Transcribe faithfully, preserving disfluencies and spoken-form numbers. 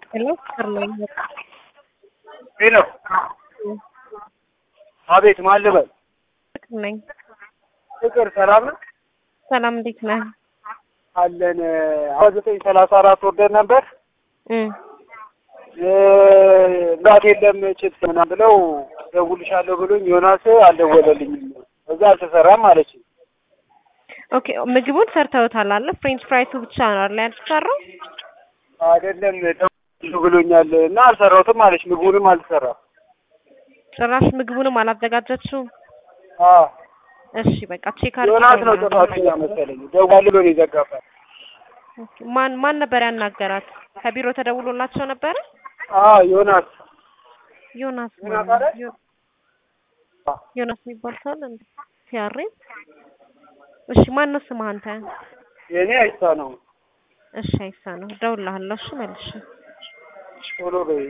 हेलो कर लेंगे ሄሎ አቤት ማን ልበል? ነኝ ፍቅር ሰላም ነው ሰላም እንዴት ነህ? አለን አሁን ዘጠኝ ሰላሳ አራት ወርደን ነበር እ ላት የለም ጭት ምናምን ብለው ደውልሻለሁ ብሎኝ ዮናስ አልደወለልኝም። እዛ አልተሰራም አለች። ኦኬ ምግቡን ሰርተውታል አለ ፍሬንች ፍራይሱ ብቻ ነው አይደል ያልተሰራው? አይደለም ደውል ብሎኛል እና አልሰራሁትም አለች። ምግቡንም አልሰራም። ጭራሽ ምግቡንም አላዘጋጀችው? አዎ እሺ በቃ ቼክ አድርጊ። ዮናስ ነው ጥፋተኛ መሰለኝ። ደውል ብሎ ነው የዘጋባት። ማን ማን ነበር ያናገራት? ከቢሮ ተደውሎላቸው ነበር? አዎ ዮናስ ዮናስ ዮናስ የሚባል ሰው አለ እንዴ? ሲያሬ እሺ ማን ነው ስምህ አንተ? የኔ አይሳ ነው። እሺ አይሳ ነው። ደውልልሃለሁ። እሺ መልሽ ቶሎ በይ